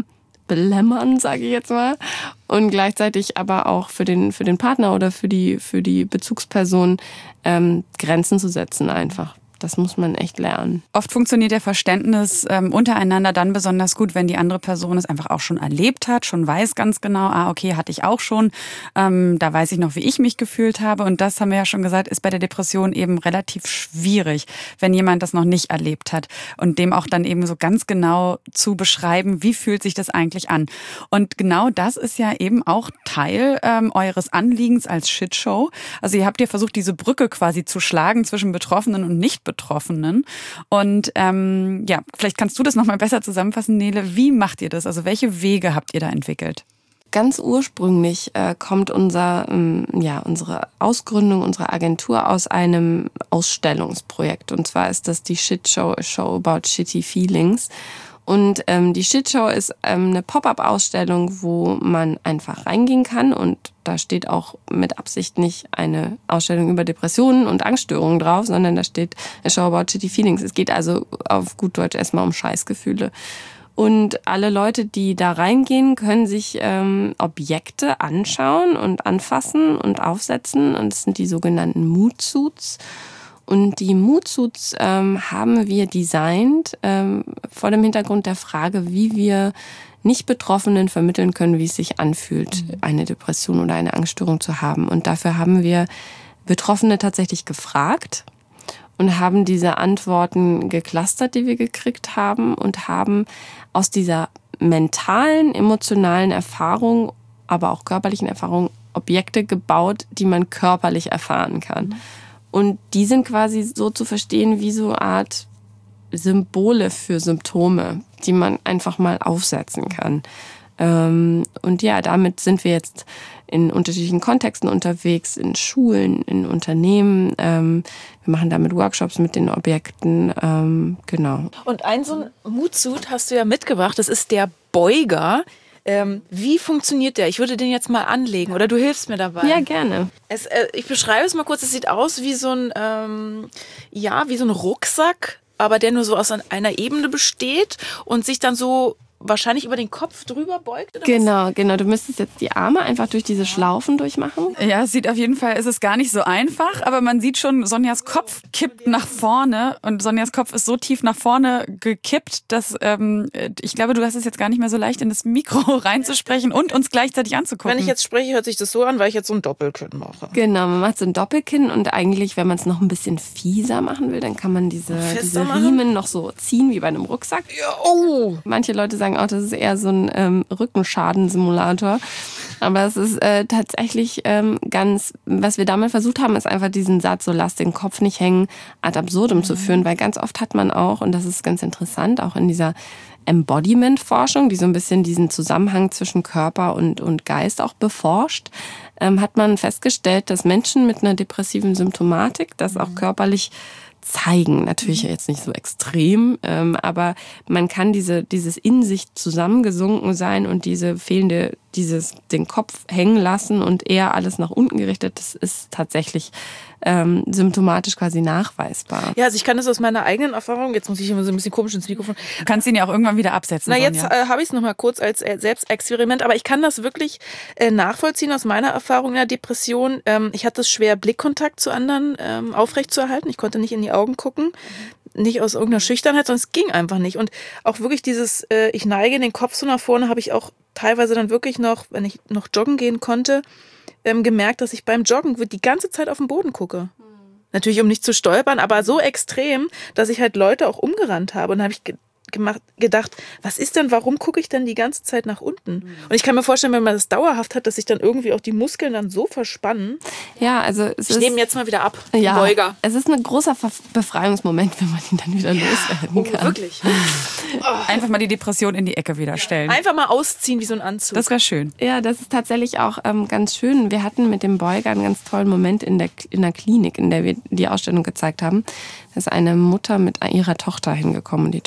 belämmern, sage ich jetzt mal. Und gleichzeitig aber auch für den Partner oder für die Bezugsperson Grenzen zu setzen einfach. Das muss man echt lernen. Oft funktioniert der Verständnis untereinander dann besonders gut, wenn die andere Person es einfach auch schon erlebt hat, schon weiß ganz genau, okay, hatte ich auch schon. Da weiß ich noch, wie ich mich gefühlt habe. Und das, haben wir ja schon gesagt, ist bei der Depression eben relativ schwierig, wenn jemand das noch nicht erlebt hat. Und dem auch dann eben so ganz genau zu beschreiben, wie fühlt sich das eigentlich an. Und genau das ist ja eben auch Teil eures Anliegens als Shitshow. Also ihr habt ja versucht, diese Brücke quasi zu schlagen zwischen Betroffenen und Nicht-Betroffenen. Und ja, vielleicht kannst du das nochmal besser zusammenfassen, Nele. Wie macht ihr das? Also welche Wege habt ihr da entwickelt? Ganz ursprünglich kommt unsere Ausgründung, unsere Agentur aus einem Ausstellungsprojekt. Und zwar ist das die Shitshow, a show about shitty feelings. Und die Shitshow ist eine Pop-up-Ausstellung, wo man einfach reingehen kann. Und da steht auch mit Absicht nicht eine Ausstellung über Depressionen und Angststörungen drauf, sondern da steht a show about shitty feelings. Es geht also auf gut Deutsch erstmal um Scheißgefühle. Und alle Leute, die da reingehen, können sich Objekte anschauen und anfassen und aufsetzen. Und das sind die sogenannten Mood-Suits. Und die Mood-Suits haben wir designt vor dem Hintergrund der Frage, wie wir Nicht-Betroffenen vermitteln können, wie es sich anfühlt, eine Depression oder eine Angststörung zu haben. Und dafür haben wir Betroffene tatsächlich gefragt und haben diese Antworten geclustert, die wir gekriegt haben, und haben aus dieser mentalen, emotionalen Erfahrung, aber auch körperlichen Erfahrung Objekte gebaut, die man körperlich erfahren kann. Und die sind quasi so zu verstehen wie so eine Art Symbole für Symptome, die man einfach mal aufsetzen kann. Und ja, damit sind wir jetzt in unterschiedlichen Kontexten unterwegs, in Schulen, in Unternehmen. Wir machen damit Workshops mit den Objekten, genau. Und so ein Mood-Suit hast du ja mitgebracht, das ist der Beuger. Wie funktioniert der? Ich würde den jetzt mal anlegen oder du hilfst mir dabei. Ja, gerne. Ich beschreibe es mal kurz. Es sieht aus wie so ein Rucksack, aber der nur so aus einer Ebene besteht und sich dann so wahrscheinlich über den Kopf drüber beugt? Oder Genau. Du müsstest jetzt die Arme einfach durch diese Schlaufen durchmachen. Ja, sieht auf jeden Fall, ist es gar nicht so einfach, aber man sieht schon, Sonjas Kopf kippt nach vorne und Sonjas Kopf ist so tief nach vorne gekippt, dass ich glaube, du hast es jetzt gar nicht mehr so leicht in das Mikro reinzusprechen und uns gleichzeitig anzugucken. Wenn ich jetzt spreche, hört sich das so an, weil ich jetzt so ein Doppelkinn mache. Genau, man macht so ein Doppelkinn und eigentlich, wenn man es noch ein bisschen fieser machen will, dann kann man diese Riemen noch so ziehen wie bei einem Rucksack. Ja, oh! Manche Leute sagen auch, das ist eher so ein Rückenschadenssimulator. Aber es ist tatsächlich was wir damit versucht haben, ist einfach diesen Satz, so lass den Kopf nicht hängen, ad absurdum zu führen, weil ganz oft hat man auch, und das ist ganz interessant, auch in dieser Embodiment-Forschung, die so ein bisschen diesen Zusammenhang zwischen Körper und Geist auch beforscht, hat man festgestellt, dass Menschen mit einer depressiven Symptomatik das auch körperlich zeigen. Natürlich jetzt nicht so extrem, aber man kann dieses in sich zusammengesunken sein und den Kopf hängen lassen und eher alles nach unten gerichtet, das ist tatsächlich symptomatisch quasi nachweisbar. Ja, also ich kann das aus meiner eigenen Erfahrung, jetzt muss ich immer so ein bisschen komisch ins Mikrofon. Du kannst ihn ja auch irgendwann wieder absetzen. Na, jetzt habe ich es nochmal kurz als Selbstexperiment, aber ich kann das wirklich nachvollziehen aus meiner Erfahrung in der Depression. Ich hatte es schwer, Blickkontakt zu anderen aufrechtzuerhalten. Ich konnte nicht in die Augen gucken. Nicht aus irgendeiner Schüchternheit, sondern es ging einfach nicht. Und auch wirklich dieses, ich neige den Kopf so nach vorne, habe ich auch teilweise dann wirklich noch, wenn ich noch joggen gehen konnte, gemerkt, dass ich beim Joggen die ganze Zeit auf den Boden gucke. Natürlich, um nicht zu stolpern, aber so extrem, dass ich halt Leute auch umgerannt habe. Und dann habe ich gedacht, was ist denn, warum gucke ich denn die ganze Zeit nach unten? Und ich kann mir vorstellen, wenn man das dauerhaft hat, dass sich dann irgendwie auch die Muskeln dann so verspannen. Ja, also ich nehme jetzt mal wieder ab. Ja, Beuger. Es ist ein großer Befreiungsmoment, wenn man ihn dann wieder loswerden kann. Wirklich. Einfach mal die Depression in die Ecke wieder stellen. Einfach mal ausziehen wie so ein Anzug. Das wäre schön. Ja, das ist tatsächlich auch ganz schön. Wir hatten mit dem Beuger einen ganz tollen Moment in der Klinik, in der wir die Ausstellung gezeigt haben. Da ist eine Mutter mit ihrer Tochter hingekommen und die Tochter war betroffen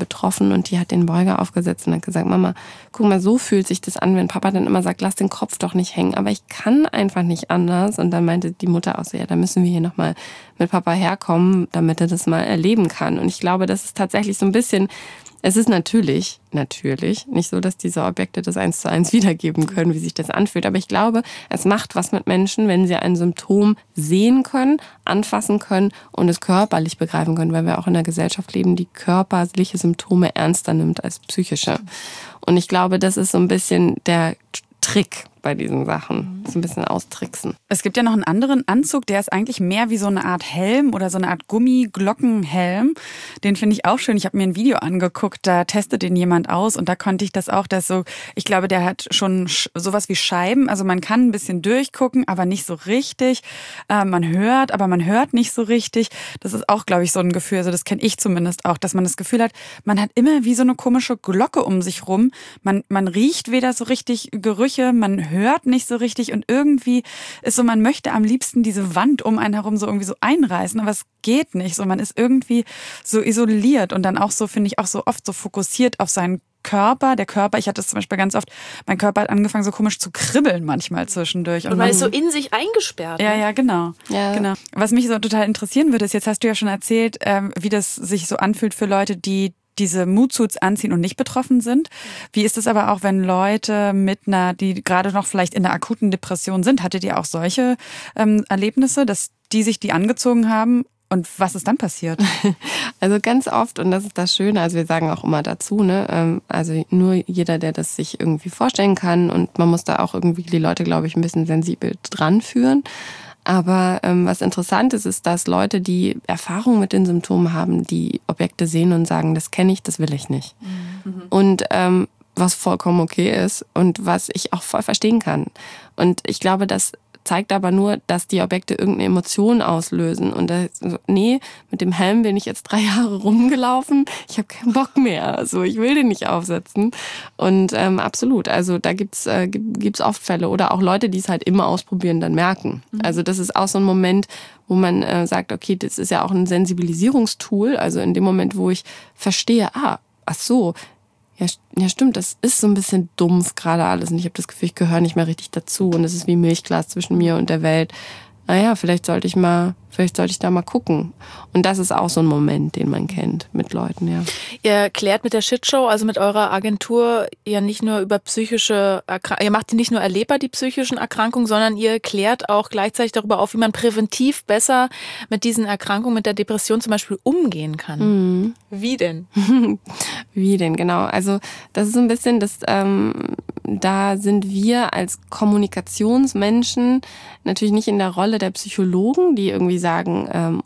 betroffen und die hat den Beuger aufgesetzt und hat gesagt, Mama, guck mal, so fühlt sich das an, wenn Papa dann immer sagt, lass den Kopf doch nicht hängen, aber ich kann einfach nicht anders. Und dann meinte die Mutter auch so, ja, da müssen wir hier nochmal mit Papa herkommen, damit er das mal erleben kann. Und ich glaube, das ist tatsächlich so ein bisschen, es ist natürlich nicht so, dass diese Objekte das 1:1 wiedergeben können, wie sich das anfühlt. Aber ich glaube, es macht was mit Menschen, wenn sie ein Symptom sehen können, anfassen können und es körperlich begreifen können, weil wir auch in einer Gesellschaft leben, die körperliche Symptome ernster nimmt als psychische. Und ich glaube, das ist so ein bisschen der Trick bei diesen Sachen. So ein bisschen austricksen. Es gibt ja noch einen anderen Anzug, der ist eigentlich mehr wie so eine Art Helm oder so eine Art Gummiglockenhelm. Den finde ich auch schön. Ich habe mir ein Video angeguckt, da testet den jemand aus und da konnte ich das auch, ich glaube, der hat schon sowas wie Scheiben. Also man kann ein bisschen durchgucken, aber nicht so richtig. Man hört, aber man hört nicht so richtig. Das ist auch, glaube ich, so ein Gefühl, also das kenne ich zumindest auch, dass man das Gefühl hat, man hat immer wie so eine komische Glocke um sich rum. Man riecht weder so richtig Gerüche, man hört nicht so richtig und irgendwie ist so, man möchte am liebsten diese Wand um einen herum so irgendwie so einreißen, aber es geht nicht. So, man ist irgendwie so isoliert und dann auch so, finde ich, auch so oft so fokussiert auf seinen Körper. Der Körper, ich hatte es zum Beispiel ganz oft, mein Körper hat angefangen so komisch zu kribbeln manchmal zwischendurch. Und man ist so in sich eingesperrt. Ja, genau. Genau. Was mich so total interessieren würde, ist, jetzt hast du ja schon erzählt, wie das sich so anfühlt für Leute, die diese Moodsuits anziehen und nicht betroffen sind. Wie ist es aber auch, wenn Leute die gerade noch vielleicht in einer akuten Depression sind? Hattet ihr auch solche Erlebnisse, dass die sich die angezogen haben? Und was ist dann passiert? Also ganz oft, und das ist das Schöne, also wir sagen auch immer dazu, ne, also nur jeder, der das sich irgendwie vorstellen kann, und man muss da auch irgendwie die Leute, glaube ich, ein bisschen sensibel dran führen. Aber was interessant ist, dass Leute, die Erfahrung mit den Symptomen haben, die Objekte sehen und sagen, das kenne ich, das will ich nicht. Mhm. Und was vollkommen okay ist und was ich auch voll verstehen kann. Und ich glaube, das zeigt aber nur, dass die Objekte irgendeine Emotion auslösen. Und nee, mit dem Helm bin ich jetzt 3 Jahre rumgelaufen. Ich habe keinen Bock mehr. Also ich will den nicht aufsetzen. Und absolut, also da gibt's oft Fälle. Oder auch Leute, die es halt immer ausprobieren, dann merken. Mhm. Also das ist auch so ein Moment, wo man sagt, okay, das ist ja auch ein Sensibilisierungstool. Also in dem Moment, wo ich verstehe, ach so, ja, stimmt, das ist so ein bisschen dumpf gerade alles und ich habe das Gefühl, ich gehöre nicht mehr richtig dazu und es ist wie Milchglas zwischen mir und der Welt. Naja, vielleicht sollte ich da mal gucken. Und das ist auch so ein Moment, den man kennt mit Leuten, ja. Ihr klärt mit der Shitshow, also mit eurer Agentur, ja nicht nur über psychische Erkrankungen, ihr macht die nicht nur erlebbar, die psychischen Erkrankungen, sondern ihr klärt auch gleichzeitig darüber auf, wie man präventiv besser mit diesen Erkrankungen, mit der Depression zum Beispiel umgehen kann. Mhm. Wie denn? Wie denn, genau. Also das ist so ein bisschen, da sind wir als Kommunikationsmenschen natürlich nicht in der Rolle der Psychologen, die irgendwie sagen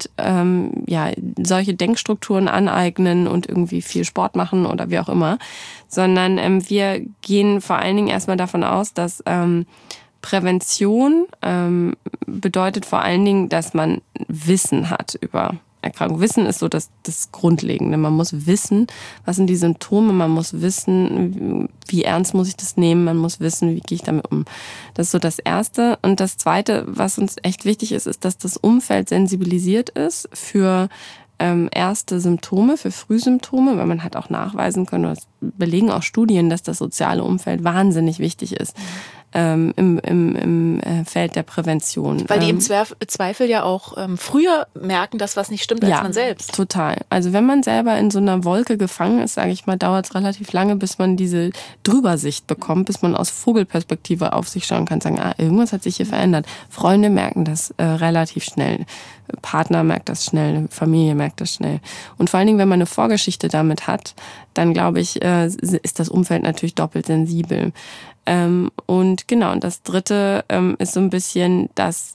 solche Denkstrukturen aneignen und irgendwie viel Sport machen oder wie auch immer, sondern wir gehen vor allen Dingen erstmal davon aus, dass Prävention bedeutet vor allen Dingen, dass man Wissen hat über Erkrankung. Wissen ist so das Grundlegende. Man muss wissen, was sind die Symptome, man muss wissen, wie ernst muss ich das nehmen, man muss wissen, wie gehe ich damit um. Das ist so das Erste. Und das Zweite, was uns echt wichtig ist, ist, dass das Umfeld sensibilisiert ist für erste Symptome, für Frühsymptome, weil man hat auch nachweisen können, das belegen auch Studien, dass das soziale Umfeld wahnsinnig wichtig ist. Im Feld der Prävention. Weil die im Zweifel ja auch früher merken, dass was nicht stimmt, als man selbst. Total. Also wenn man selber in so einer Wolke gefangen ist, sage ich mal, dauert es relativ lange, bis man diese Drübersicht bekommt, bis man aus Vogelperspektive auf sich schauen kann, sagen, irgendwas hat sich hier verändert. Freunde merken das relativ schnell. Partner merkt das schnell, Familie merkt das schnell. Und vor allen Dingen, wenn man eine Vorgeschichte damit hat, dann glaube ich, ist das Umfeld natürlich doppelt sensibel. Und genau, und das Dritte ist so ein bisschen das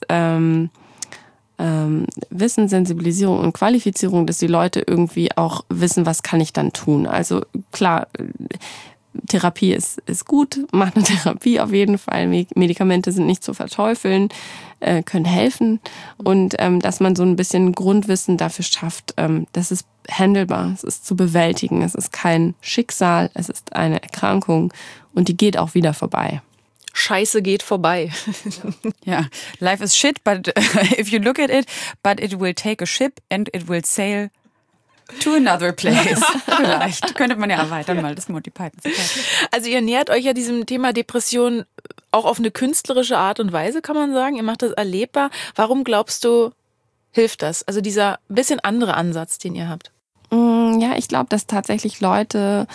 Wissen, Sensibilisierung und Qualifizierung, dass die Leute irgendwie auch wissen, was kann ich dann tun. Also klar, Therapie ist gut, macht eine Therapie auf jeden Fall. Medikamente sind nicht zu verteufeln, können helfen. Und dass man so ein bisschen Grundwissen dafür schafft, das ist handelbar, es ist zu bewältigen, es ist kein Schicksal, es ist eine Erkrankung und die geht auch wieder vorbei. Scheiße geht vorbei. Ja, life is shit, but if you look at it, but it will take a ship and it will sail To another place. Vielleicht könnte man ja erweitern, mal das Monty Python. Also ihr nähert euch ja diesem Thema Depression auch auf eine künstlerische Art und Weise, kann man sagen. Ihr macht das erlebbar. Warum glaubst du, hilft das? Also dieser bisschen andere Ansatz, den ihr habt. Ja, ich glaube, dass tatsächlich Leute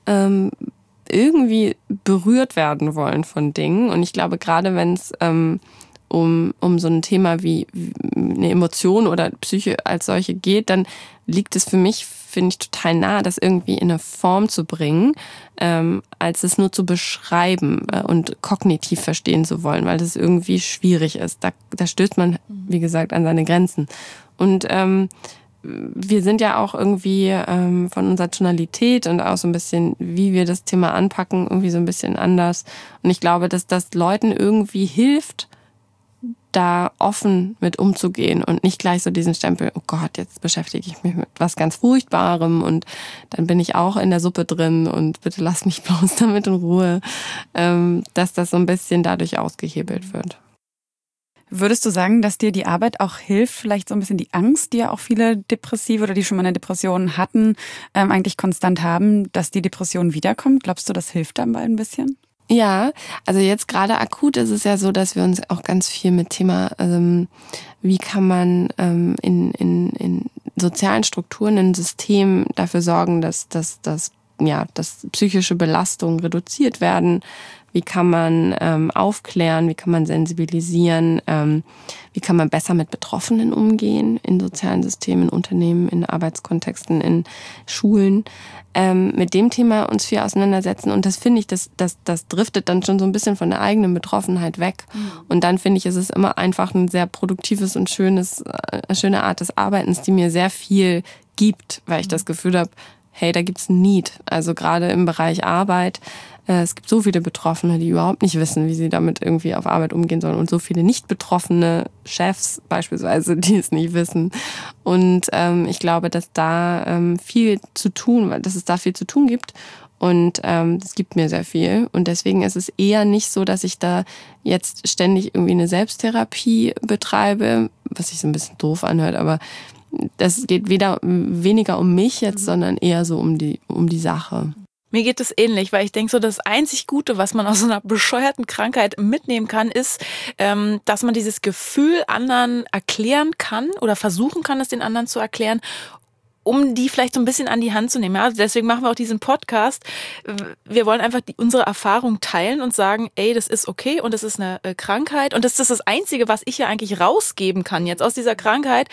irgendwie berührt werden wollen von Dingen. Und ich glaube, gerade wenn es um so ein Thema wie eine Emotion oder Psyche als solche geht, dann liegt es für mich, finde ich, total nah, das irgendwie in eine Form zu bringen, als es nur zu beschreiben und kognitiv verstehen zu wollen, weil das irgendwie schwierig ist. Da stößt man, wie gesagt, an seine Grenzen. Und wir sind ja auch irgendwie von unserer Tonalität und auch so ein bisschen, wie wir das Thema anpacken, irgendwie so ein bisschen anders. Und ich glaube, dass das Leuten irgendwie hilft, da offen mit umzugehen und nicht gleich so diesen Stempel, oh Gott, jetzt beschäftige ich mich mit was ganz Furchtbarem und dann bin ich auch in der Suppe drin und bitte lass mich bloß damit in Ruhe, dass das so ein bisschen dadurch ausgehebelt wird. Würdest du sagen, dass dir die Arbeit auch hilft, vielleicht so ein bisschen die Angst, die ja auch viele Depressive oder die schon mal eine Depression hatten, eigentlich konstant haben, dass die Depression wiederkommt? Glaubst du, das hilft dabei ein bisschen? Ja, also jetzt gerade akut ist es ja so, dass wir uns auch ganz viel mit Thema, wie kann man in sozialen Strukturen, in Systemen dafür sorgen, dass psychische Belastungen reduziert werden. Wie kann man aufklären, wie kann man sensibilisieren, wie kann man besser mit Betroffenen umgehen in sozialen Systemen, in Unternehmen, in Arbeitskontexten, in Schulen. Mit dem Thema uns viel auseinandersetzen. Und das finde ich, das driftet dann schon so ein bisschen von der eigenen Betroffenheit weg. Und dann finde ich, ist es immer einfach ein sehr produktives und schöne Art des Arbeitens, die mir sehr viel gibt, weil ich das Gefühl habe, hey, da gibt's ein Need. Also gerade im Bereich Arbeit, es gibt so viele Betroffene, die überhaupt nicht wissen, wie sie damit irgendwie auf Arbeit umgehen sollen und so viele nicht betroffene Chefs beispielsweise, die es nicht wissen. Und ich glaube, dass da viel zu tun, dass es da viel zu tun gibt. Und es gibt mir sehr viel. Und deswegen ist es eher nicht so, dass ich da jetzt ständig irgendwie eine Selbsttherapie betreibe, was sich so ein bisschen doof anhört, aber das geht weniger um mich jetzt, sondern eher so um die Sache. Mir geht es ähnlich, weil ich denke so, das einzig Gute, was man aus so einer bescheuerten Krankheit mitnehmen kann, ist, dass man dieses Gefühl anderen erklären kann oder versuchen kann, es den anderen zu erklären, um die vielleicht so ein bisschen an die Hand zu nehmen. Ja, also deswegen machen wir auch diesen Podcast. Wir wollen einfach unsere Erfahrung teilen und sagen, ey, das ist okay und das ist eine Krankheit und das ist das Einzige, was ich ja eigentlich rausgeben kann jetzt aus dieser Krankheit,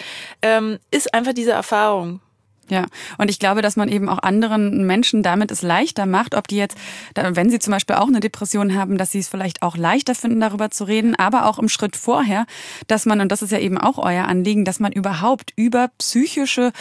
ist einfach diese Erfahrung. Ja, und ich glaube, dass man eben auch anderen Menschen damit es leichter macht, ob die jetzt, wenn sie zum Beispiel auch eine Depression haben, dass sie es vielleicht auch leichter finden, darüber zu reden, aber auch im Schritt vorher, dass man, und das ist ja eben auch euer Anliegen, dass man überhaupt über psychische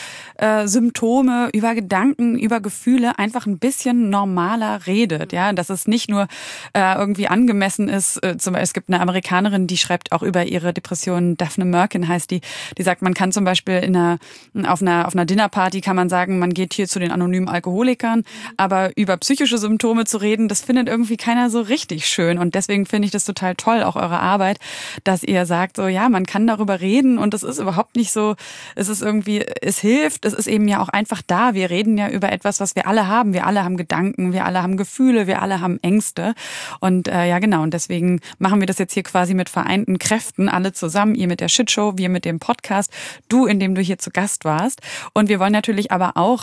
Symptome, über Gedanken, über Gefühle einfach ein bisschen normaler redet, ja, dass es nicht nur irgendwie angemessen ist. Zum Beispiel, es gibt eine Amerikanerin, die schreibt auch über ihre Depression, Daphne Merkin heißt die sagt, man kann zum Beispiel auf einer Dinnerparty kann man sagen, man geht hier zu den anonymen Alkoholikern, aber über psychische Symptome zu reden, das findet irgendwie keiner so richtig schön und deswegen finde ich das total toll, auch eure Arbeit, dass ihr sagt, so ja, man kann darüber reden und es ist überhaupt nicht so, es ist irgendwie, es hilft, es ist eben ja auch einfach da, wir reden ja über etwas, was wir alle haben Gedanken, wir alle haben Gefühle, wir alle haben Ängste und ja genau, und deswegen machen wir das jetzt hier quasi mit vereinten Kräften, alle zusammen, ihr mit der Shitshow, wir mit dem Podcast, du, indem du hier zu Gast warst und wir wollen natürlich aber auch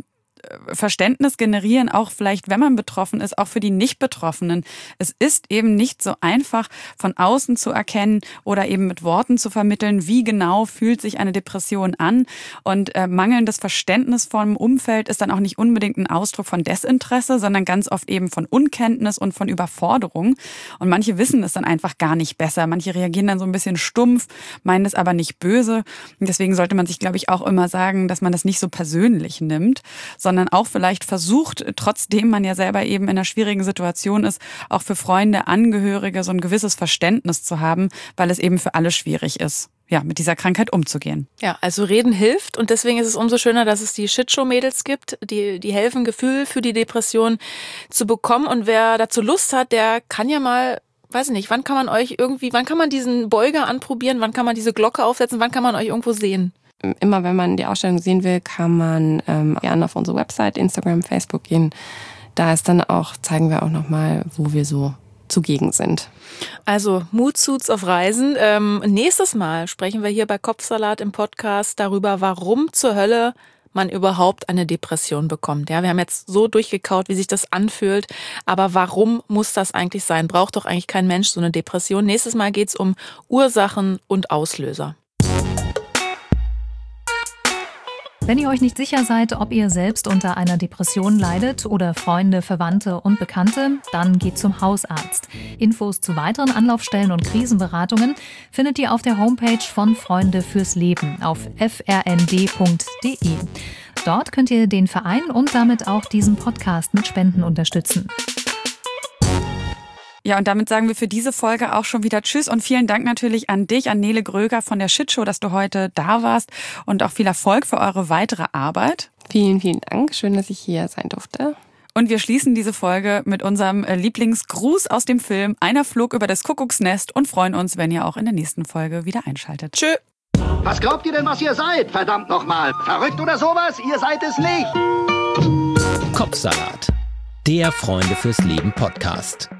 Verständnis generieren, auch vielleicht, wenn man betroffen ist, auch für die Nicht-Betroffenen. Es ist eben nicht so einfach, von außen zu erkennen oder eben mit Worten zu vermitteln, wie genau fühlt sich eine Depression an. Und mangelndes Verständnis vom Umfeld ist dann auch nicht unbedingt ein Ausdruck von Desinteresse, sondern ganz oft eben von Unkenntnis und von Überforderung. Und manche wissen es dann einfach gar nicht besser. Manche reagieren dann so ein bisschen stumpf, meinen es aber nicht böse. Und deswegen sollte man sich, glaube ich, auch immer sagen, dass man das nicht so persönlich nimmt, sondern auch vielleicht versucht, trotzdem man ja selber eben in einer schwierigen Situation ist, auch für Freunde, Angehörige so ein gewisses Verständnis zu haben, weil es eben für alle schwierig ist, ja, mit dieser Krankheit umzugehen. Ja, also reden hilft und deswegen ist es umso schöner, dass es die Shitshow-Mädels gibt, die helfen, Gefühl für die Depression zu bekommen und wer dazu Lust hat, der kann ja mal, weiß ich nicht, wann kann man diesen Beuger anprobieren, wann kann man diese Glocke aufsetzen, wann kann man euch irgendwo sehen? immer wenn man die Ausstellung sehen will, kann man gerne auf unsere Website, Instagram, Facebook gehen. Da zeigen wir auch nochmal, wo wir so zugegen sind. Also Moodsuits auf Reisen. Nächstes Mal sprechen wir hier bei Kopfsalat im Podcast darüber, warum zur Hölle man überhaupt eine Depression bekommt. Ja, wir haben jetzt so durchgekaut, wie sich das anfühlt, aber warum muss das eigentlich sein? Braucht doch eigentlich kein Mensch so eine Depression. Nächstes Mal geht's um Ursachen und Auslöser. Wenn ihr euch nicht sicher seid, ob ihr selbst unter einer Depression leidet oder Freunde, Verwandte und Bekannte, dann geht zum Hausarzt. Infos zu weiteren Anlaufstellen und Krisenberatungen findet ihr auf der Homepage von Freunde fürs Leben auf frnd.de. Dort könnt ihr den Verein und damit auch diesen Podcast mit Spenden unterstützen. Ja, und damit sagen wir für diese Folge auch schon wieder Tschüss und vielen Dank natürlich an dich, an Nele Gröger von der Shitshow, dass du heute da warst und auch viel Erfolg für eure weitere Arbeit. Vielen, vielen Dank. Schön, dass ich hier sein durfte. Und wir schließen diese Folge mit unserem Lieblingsgruß aus dem Film Einer flog über das Kuckucksnest und freuen uns, wenn ihr auch in der nächsten Folge wieder einschaltet. Tschö. Was glaubt ihr denn, was ihr seid? Verdammt nochmal. Verrückt oder sowas? Ihr seid es nicht. Kopfsalat. Der Freunde fürs Leben Podcast.